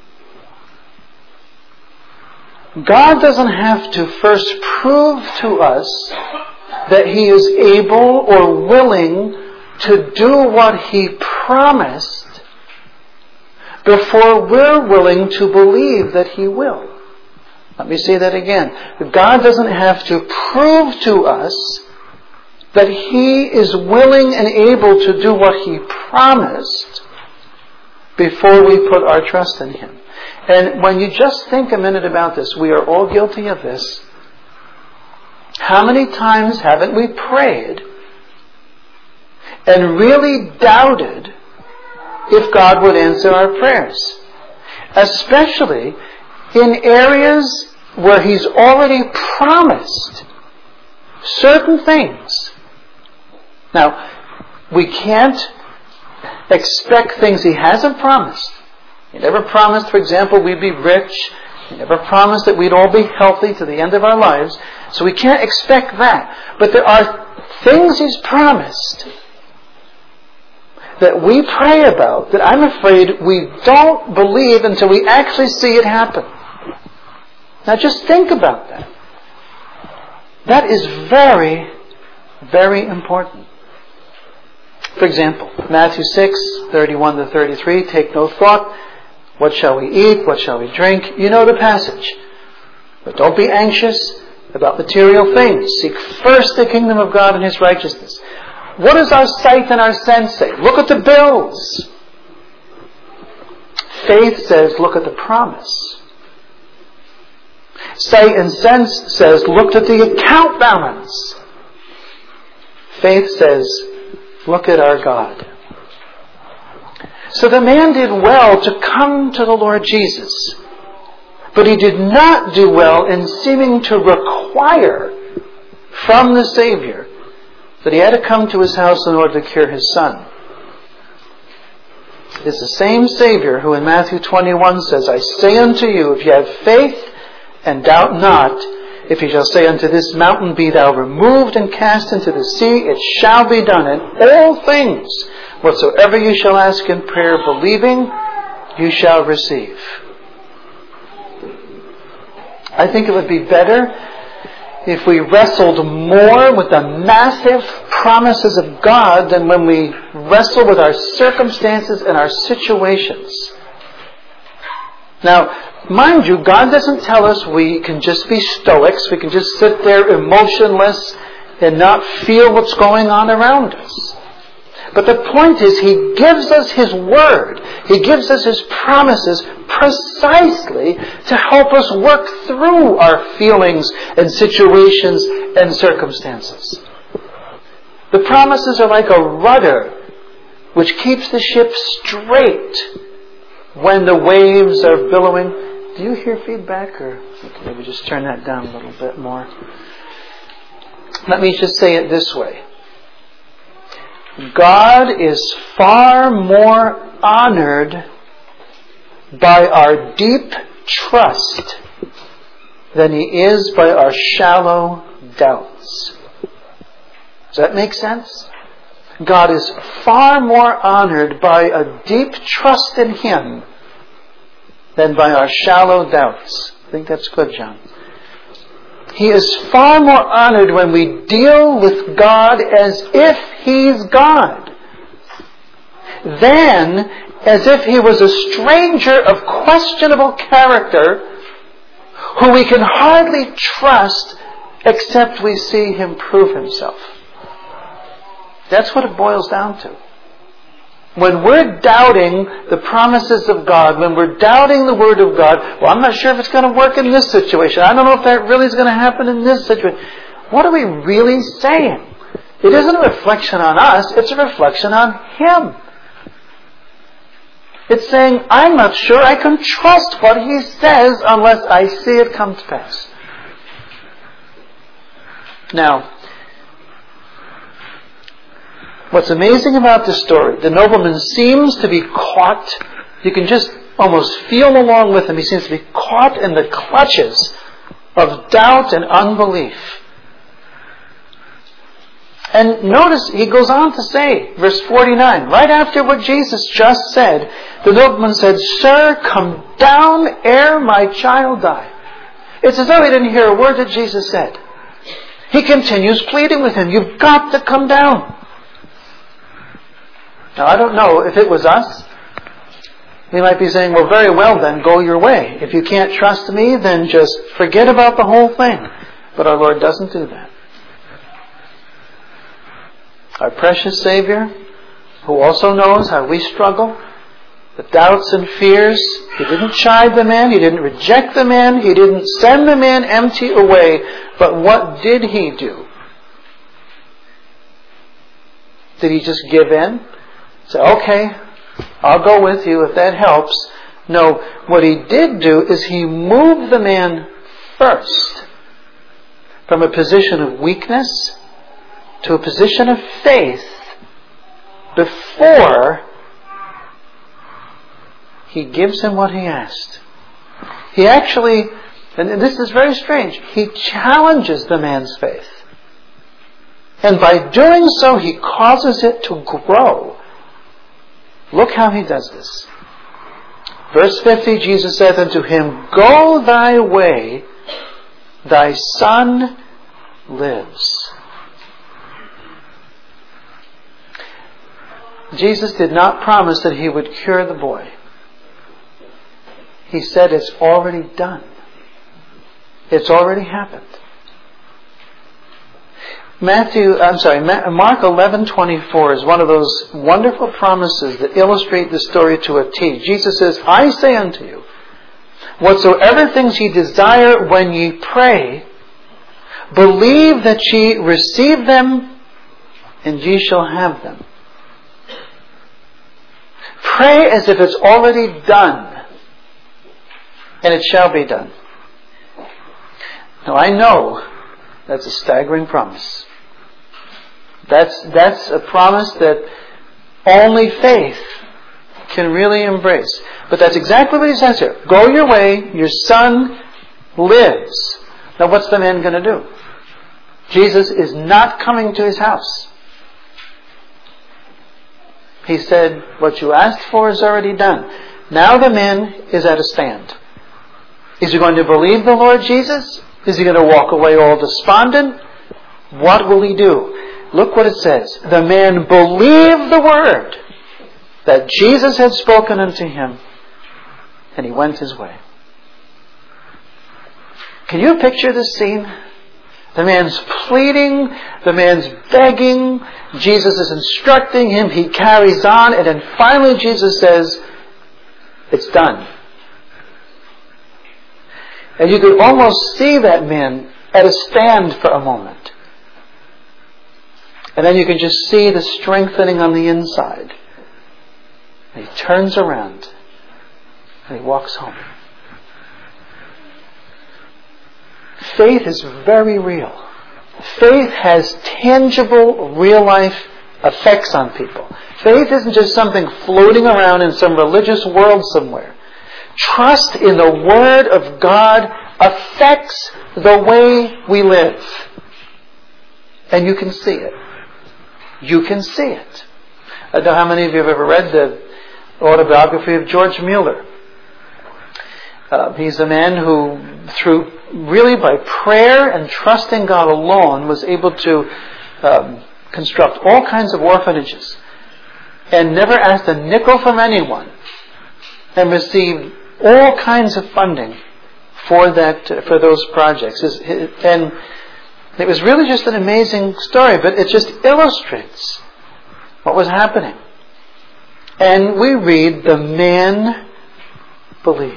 God doesn't have to first prove to us that He is able or willing to do what He promised before we're willing to believe that He will. Let me say that again. God doesn't have to prove to us that He is willing and able to do what He promised before we put our trust in Him. And when you just think a minute about this, we are all guilty of this. How many times haven't we prayed and really doubted if God would answer our prayers? Especially in areas where He's already promised certain things. Now, we can't expect things He hasn't promised. He never promised, for example, we'd be rich. He never promised that we'd all be healthy to the end of our lives. So we can't expect that. But there are things He's promised that we pray about that I'm afraid we don't believe until we actually see it happen. Now just think about that. That is very, very important. For example, Matthew six, thirty-one to thirty-three, take no thought. What shall we eat? What shall we drink? You know the passage. But don't be anxious about material things. Seek first the kingdom of God and His righteousness. What does our sight and our sense say? Look at the bills. Faith says, look at the promise. Sight and sense says, look at the account balance. Faith says, look at our God. So the man did well to come to the Lord Jesus. But he did not do well in seeming to require from the Savior that he had to come to his house in order to cure his son. It's the same Savior who in Matthew twenty-one says, I say unto you, if you have faith and doubt not, if you shall say unto this mountain, be thou removed and cast into the sea, it shall be done. And all things, whatsoever you shall ask in prayer, believing, you shall receive. I think it would be better if we wrestled more with the massive promises of God than when we wrestle with our circumstances and our situations. Now, mind you, God doesn't tell us we can just be stoics, we can just sit there emotionless and not feel what's going on around us. But the point is, He gives us His Word. He gives us His promises precisely to help us work through our feelings and situations and circumstances. The promises are like a rudder which keeps the ship straight when the waves are billowing. Do you hear feedback? Or okay, maybe just turn that down a little bit more. Let me just say it this way. God is far more honored by our deep trust than He is by our shallow doubts. Does that make sense? God is far more honored by a deep trust in Him than by our shallow doubts. I think that's good, John. He is far more honored when we deal with God as if He's God than as if He was a stranger of questionable character who we can hardly trust except we see Him prove Himself. That's what it boils down to. When we're doubting the promises of God, when we're doubting the Word of God, well, I'm not sure if it's going to work in this situation. I don't know if that really is going to happen in this situation. What are we really saying? It isn't a reflection on us, it's a reflection on Him. It's saying, I'm not sure I can trust what He says unless I see it come to pass. Now, what's amazing about this story, the nobleman seems to be caught. You can just almost feel along with him. He seems to be caught in the clutches of doubt and unbelief. And notice he goes on to say, verse forty-nine, right after what Jesus just said, the nobleman said, Sir, come down ere my child die. It's as though he didn't hear a word that Jesus said. He continues pleading with him, you've got to come down. Now, I don't know if it was us. We might be saying, well, very well then, go your way. If you can't trust me, then just forget about the whole thing. But our Lord doesn't do that. Our precious Savior, who also knows how we struggle, the doubts and fears, He didn't chide the man, He didn't reject the man, He didn't send the man empty away. But what did He do? Did He just give in? Say, okay, I'll go with you if that helps. No, what He did do is He moved the man first from a position of weakness to a position of faith before He gives him what he asked. He actually, and this is very strange, He challenges the man's faith. And by doing so, He causes it to grow. Look how He does this. Verse fifty, Jesus saith unto him, Go thy way, thy son lives. Jesus did not promise that He would cure the boy. He said it's already done. It's already happened. Matthew, I'm sorry, Mark eleven twenty-four is one of those wonderful promises that illustrate the story to a T. Jesus says, I say unto you, whatsoever things ye desire when ye pray, believe that ye receive them, and ye shall have them. Pray as if it's already done, and it shall be done. Now I know That's a staggering promise. That's, that's a promise that only faith can really embrace. But that's exactly what he says here. Go your way, your son lives. Now what's the man going to do? Jesus is not coming to his house. He said, what you asked for is already done. Now the man is at a stand. Is he going to believe the Lord Jesus? Is he going to walk away all despondent? What will he do? Look what it says. The man believed the word that Jesus had spoken unto him, and he went his way. Can you picture this scene? The man's pleading, the man's begging, Jesus is instructing him, he carries on, and then finally Jesus says, it's done. And you could almost see that man at a stand for a moment. And then you can just see the strengthening on the inside. And he turns around and he walks home. Faith is very real. Faith has tangible, real-life effects on people. Faith isn't just something floating around in some religious world somewhere. Trust in the Word of God affects the way we live. And you can see it. You can see it. I don't know how many of you have ever read the autobiography of George Mueller. Uh, he's a man who, through really by prayer and trusting God alone, was able to um, construct all kinds of orphanages and never asked a nickel from anyone, and received all kinds of funding for that uh, for those projects. And it was really just an amazing story, but it just illustrates what was happening. And we read, the man believed.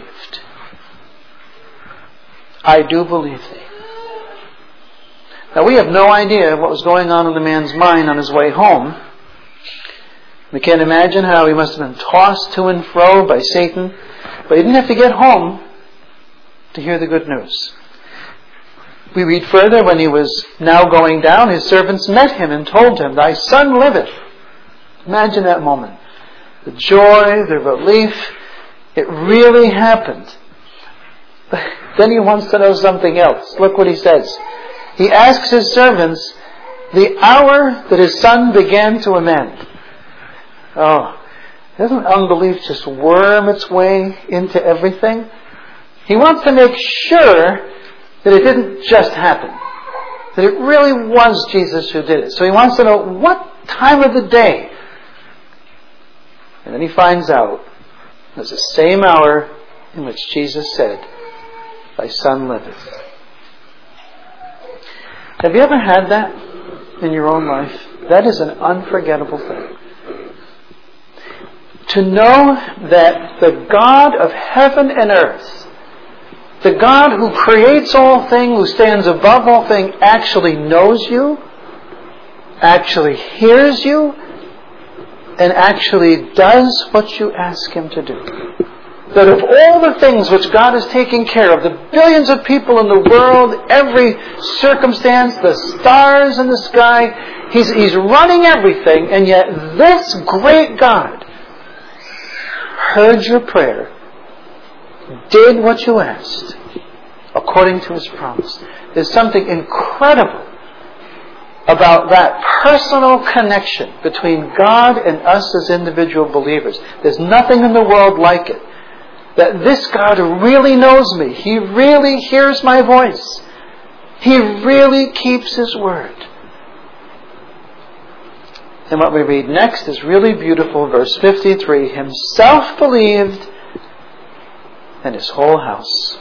I do believe thee. Now we have no idea what was going on in the man's mind on his way home. We can't imagine how he must have been tossed to and fro by Satan. But he didn't have to get home to hear the good news. We read further, when he was now going down, his servants met him and told him, thy son liveth. Imagine that moment. The joy, the relief. It really happened. Then he wants to know something else. Look what he says. He asks his servants the hour that his son began to amend. Oh, doesn't unbelief just worm its way into everything? He wants to make sure that it didn't just happen. That it really was Jesus who did it. So he wants to know what time of the day. And then he finds out it was the same hour in which Jesus said, thy son liveth. Have you ever had that in your own life? That is an unforgettable thing. To know that the God of heaven and earth, the God who creates all things, who stands above all things, actually knows you, actually hears you, and actually does what you ask Him to do. That of all the things which God is taking care of, the billions of people in the world, every circumstance, the stars in the sky, He's, he's running everything, and yet this great God heard your prayer, did what you asked, according to His promise. There's something incredible about that personal connection between God and us as individual believers. There's nothing in the world like it. That this God really knows me. He really hears my voice. He really keeps His word. And what we read next is really beautiful. Verse fifty-three, himself believed and his whole house.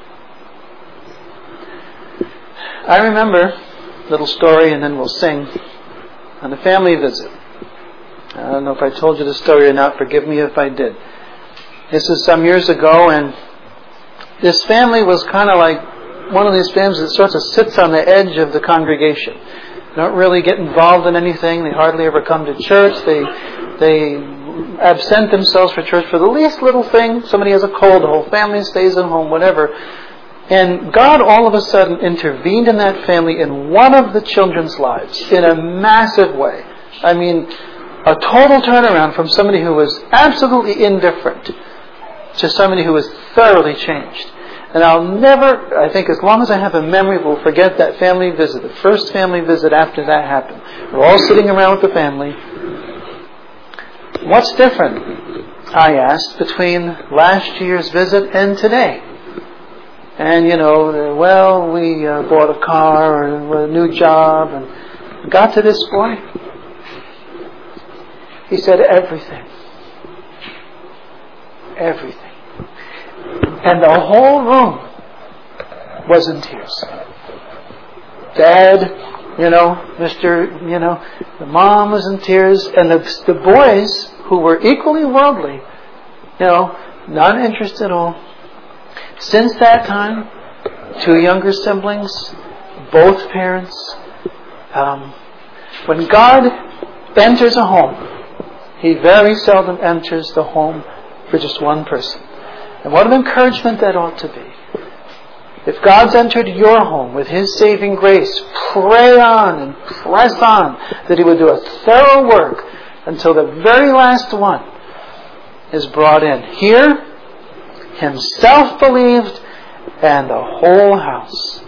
I remember, little story and then we'll sing, on a family visit. I don't know if I told you the story or not. Forgive me if I did. This is some years ago, and this family was kind of like one of these families that sort of sits on the edge of the congregation. They don't really get involved in anything. They hardly ever come to church. They they absent themselves for church for the least little thing. Somebody has a cold, the whole family stays at home, whatever. And God all of a sudden intervened in that family in one of the children's lives in a massive way. I mean, a total turnaround from somebody who was absolutely indifferent to somebody who was thoroughly changed. And I'll never, I think as long as I have a memory, will forget that family visit, the first family visit after that happened. We're all sitting around with the family. What's different, I asked, between last year's visit and today? And, you know, well, we uh, bought a car or a new job and got to this boy. He said everything. Everything. And the whole room was in tears. Dad, you know, Mister, you know, the mom was in tears, and the, the boys, who were equally worldly, you know, not interested at all. Since that time, two younger siblings, both parents. Um, when God enters a home, He very seldom enters the home for just one person. And what an encouragement that ought to be. If God's entered your home with His saving grace, pray on and press on that He would do a thorough work until the very last one is brought in. Here, Himself believed and the whole house.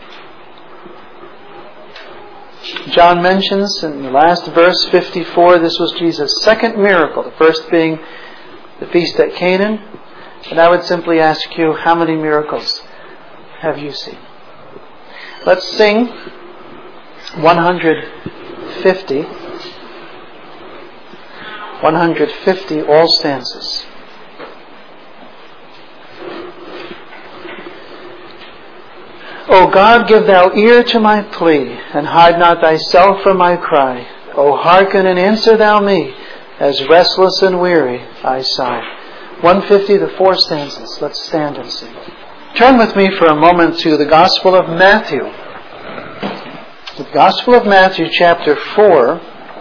John mentions in the last verse, fifty-four, this was Jesus' second miracle, the first being the feast at Canaan. And I would simply ask you, how many miracles have you seen? Let's sing one hundred fifty. one hundred fifty, all stanzas. O God, give Thou ear to my plea, and hide not Thyself from my cry. O hearken and answer Thou me, as restless and weary I sigh. one fifty, the four stanzas. Let's stand and sing. Turn with me for a moment to the Gospel of Matthew. The Gospel of Matthew, chapter four.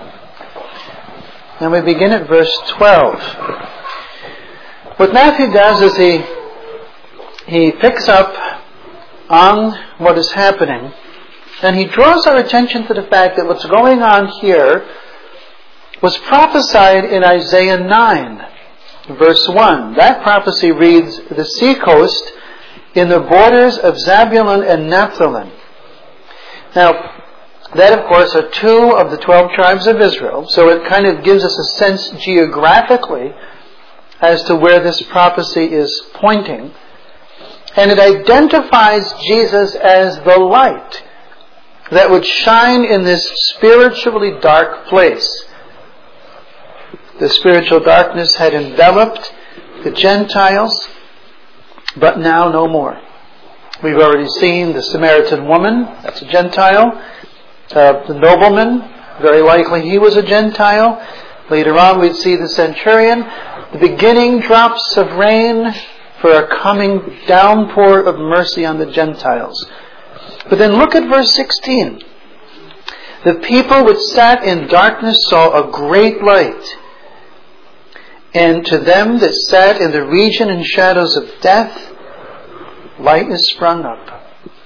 And we begin at verse twelve. What Matthew does is he, he picks up on what is happening, and he draws our attention to the fact that what's going on here was prophesied in Isaiah nine. Verse one. That prophecy reads, the seacoast in the borders of Zabulon and Naphtali. Now, that of course are two of the twelve tribes of Israel, so it kind of gives us a sense geographically as to where this prophecy is pointing. And it identifies Jesus as the light that would shine in this spiritually dark place. The spiritual darkness had enveloped the Gentiles, but now no more. We've already seen the Samaritan woman, that's a Gentile. Uh, the nobleman, very likely he was a Gentile. Later on we'd see the centurion. The beginning drops of rain for a coming downpour of mercy on the Gentiles. But then look at verse sixteen. The people which sat in darkness saw a great light. And to them that sat in the region and shadows of death, light is sprung up.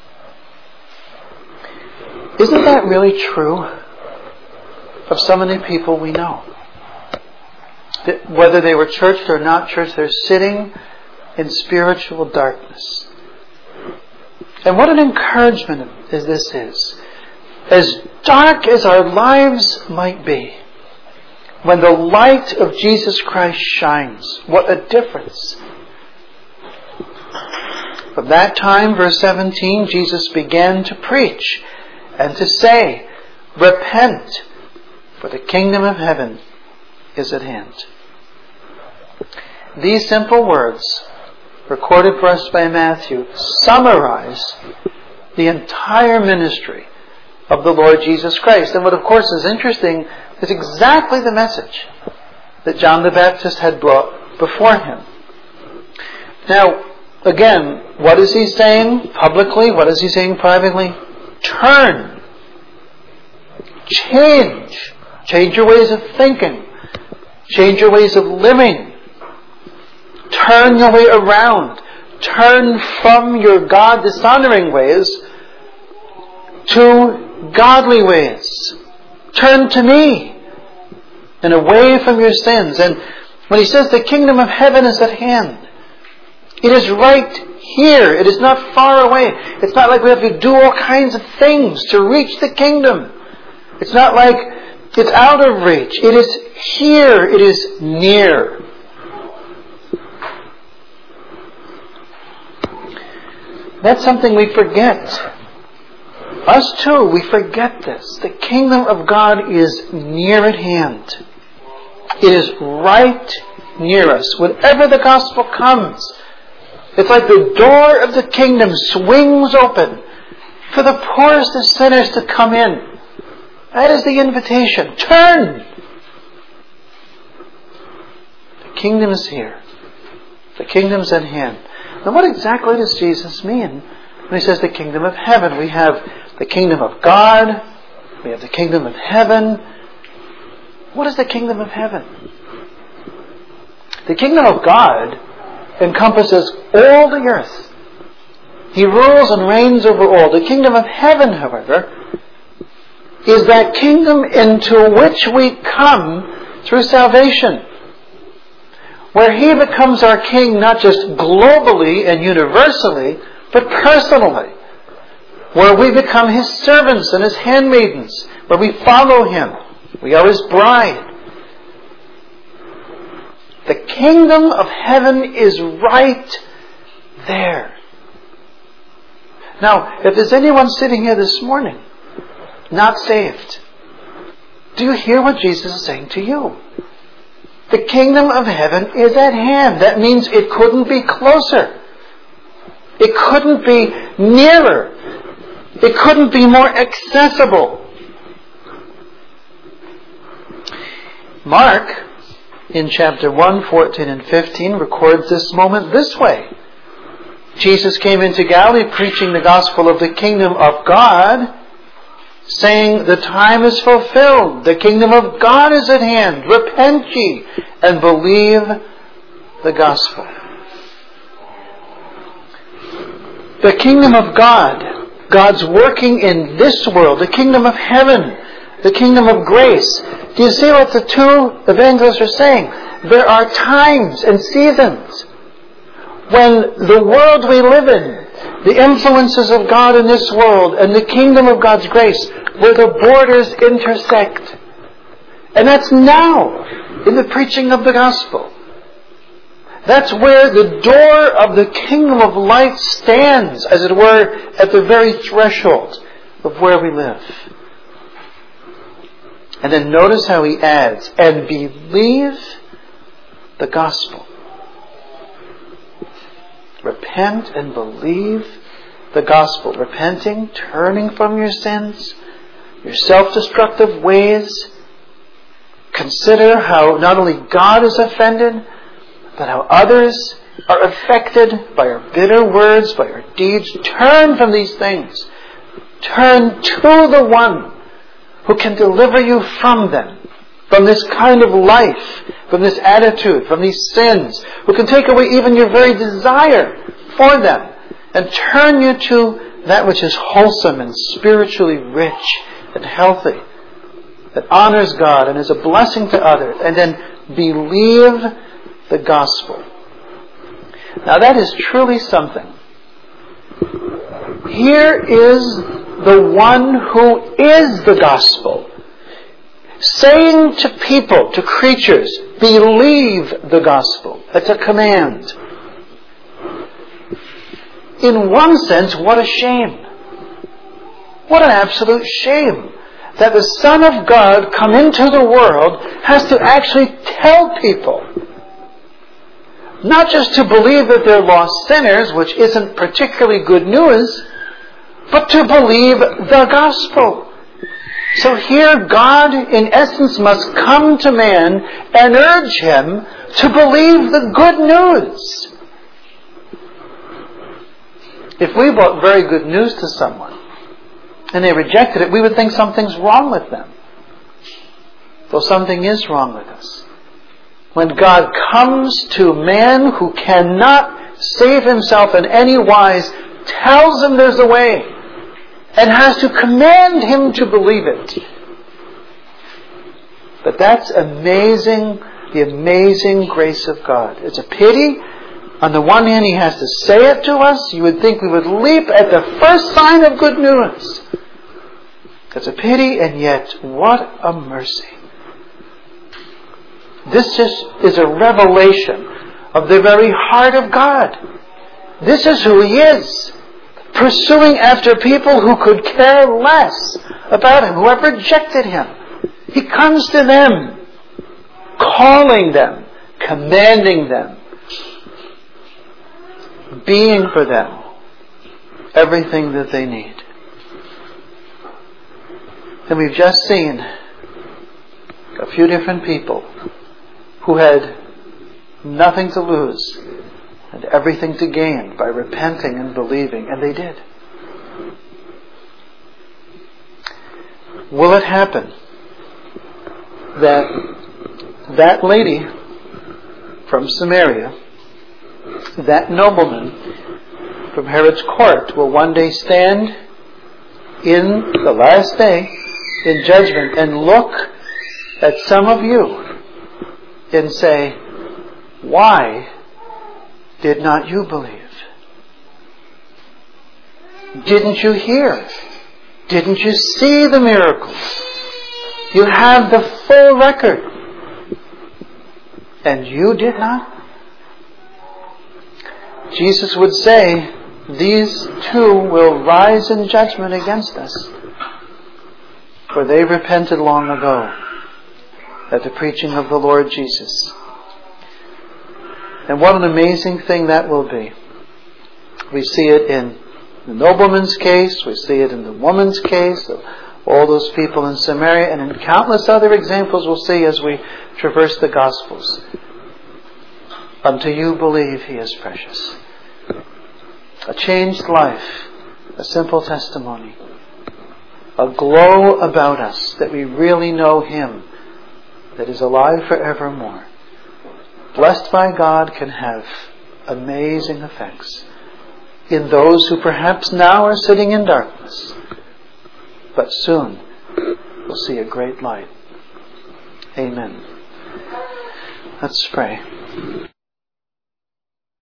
Isn't that really true of so many people we know? That whether they were churched or not churched, they're sitting in spiritual darkness. And what an encouragement as this is. As dark as our lives might be, when the light of Jesus Christ shines, what a difference. From that time, verse seventeen, Jesus began to preach and to say, repent, for the kingdom of heaven is at hand. These simple words, recorded for us by Matthew, summarize the entire ministry of the Lord Jesus Christ. And what of course is interesting is exactly the message that John the Baptist had brought before him. Now, again, what is he saying publicly? What is he saying privately? Turn. Change. Change your ways of thinking. Change your ways of living. Turn your way around. Turn from your God dishonoring ways to godly ways. Turn to me and away from your sins. And when he says the kingdom of heaven is at hand, it is right here. It is not far away. It's not like we have to do all kinds of things to reach the kingdom. It's not like it's out of reach. It is here. It is near. That's something we forget. Us too, we forget this. The kingdom of God is near at hand. It is right near us. Whenever the gospel comes, it's like the door of the kingdom swings open for the poorest of sinners to come in. That is the invitation. Turn! The kingdom is here. The kingdom's at hand. Now what exactly does Jesus mean when he says the kingdom of heaven? We have the kingdom of God. We have the kingdom of heaven. What is the kingdom of heaven? The kingdom of God encompasses all the earth. He rules and reigns over all. The kingdom of heaven, however, is that kingdom into which we come through salvation, where He becomes our King not just globally and universally, but personally, where we become His servants and His handmaidens, where we follow Him. We are His bride. The kingdom of heaven is right there. Now, if there's anyone sitting here this morning not saved, do you hear what Jesus is saying to you? The kingdom of heaven is at hand. That means it couldn't be closer. It couldn't be nearer. It couldn't be more accessible. Mark, in chapter one, fourteen and fifteen, records this moment this way. Jesus came into Galilee preaching the gospel of the kingdom of God, saying, the time is fulfilled. The kingdom of God is at hand. Repent ye and believe the gospel. The kingdom of God, God's working in this world, the kingdom of heaven, the kingdom of grace. Do you see what the two evangelists are saying? There are times and seasons when the world we live in, the influences of God in this world and the kingdom of God's grace, where the borders intersect. And that's now, in the preaching of the gospel. That's where the door of the kingdom of light stands, as it were, at the very threshold of where we live. And then notice how he adds, and believe the gospel. Repent and believe the gospel. Repenting, turning from your sins, your self-destructive ways. Consider how not only God is offended, but how others are affected by our bitter words, by our deeds. Turn from these things. Turn to the one who can deliver you from them, from this kind of life, from this attitude, from these sins, who can take away even your very desire for them, and turn you to that which is wholesome and spiritually rich and healthy, that honors God and is a blessing to others, and then believe the gospel. Now that is truly something. Here is the one who is the gospel, saying to people, to creatures, believe the gospel. That's a command. In one sense, what a shame. What an absolute shame that the Son of God come into the world has to actually tell people not just to believe that they're lost sinners, which isn't particularly good news, but to believe the gospel. So here God, in essence, must come to man and urge him to believe the good news. If we brought very good news to someone and they rejected it, we would think something's wrong with them. Though something is wrong with us. When God comes to man who cannot save himself in any wise tells him there's a way and has to command him to believe it. But that's amazing, the amazing grace of God. It's a pity. On the one hand, he has to say it to us. You would think we would leap at the first sign of good news. It's a pity, and yet what a mercy. This just is a revelation of the very heart of God. This is who He is. Pursuing after people who could care less about Him, who have rejected Him. He comes to them, calling them, commanding them, being for them everything that they need. And we've just seen a few different people who had nothing to lose and everything to gain by repenting and believing, and they did. Will it happen that that lady from Samaria, that nobleman from Herod's court, will one day stand in the last day in judgment and look at some of you and say, why did not you believe? Didn't you hear? Didn't you see the miracles? You have the full record. And you did not? Jesus would say, these two will rise in judgment against us, for they repented long ago at the preaching of the Lord Jesus. And what an amazing thing that will be. We see it in the nobleman's case, we see it in the woman's case, of all those people in Samaria, and in countless other examples we'll see as we traverse the Gospels. Unto you believe He is precious. A changed life, a simple testimony, a glow about us that we really know Him that is alive forevermore. Blessed by God can have amazing effects in those who perhaps now are sitting in darkness, but soon will see a great light. Amen. Let's pray.